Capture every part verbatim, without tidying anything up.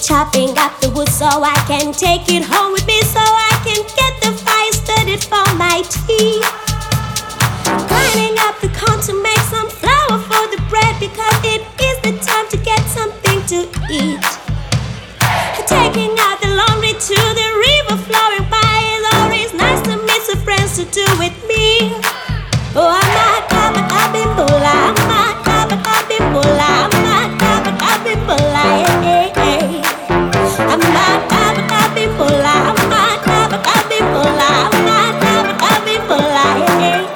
Chopping up the wood so I can take it home with me, so I can get the fire started for my tea. Grinding up the corn to make some flour for the bread, because it is the time to get something to eat. Taking out the laundry to the river flowing by, is always nice to meet some friends to do with me. Oh, I'm not coming up in Bula, I'm not coming up in Bula, I'm not coming up in Bula, hey, hey, hey. I'm not coming up in Bula, I'm not coming up in Bula, I'm not coming up in Bula, hey, hey, hey.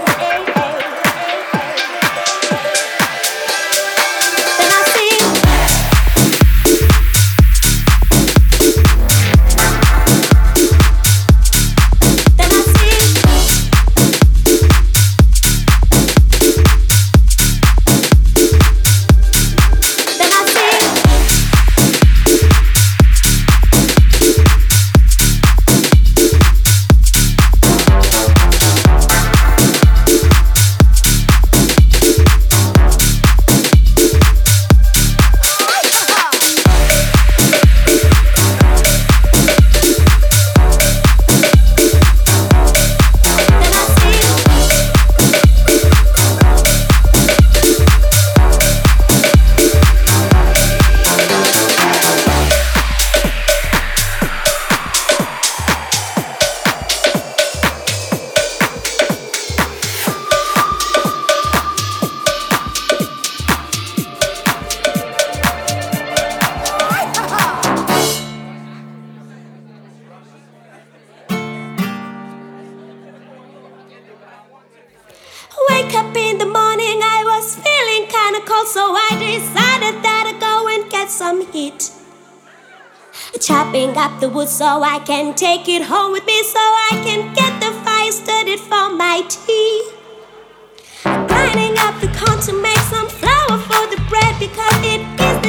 Wake up in the morning, I was feeling kinda cold, so I decided that I'd go and get some heat. Chopping up the wood so I can take it home with me, so I can get the fire started for my tea. Grinding up the corn to make some flour for the bread, because it is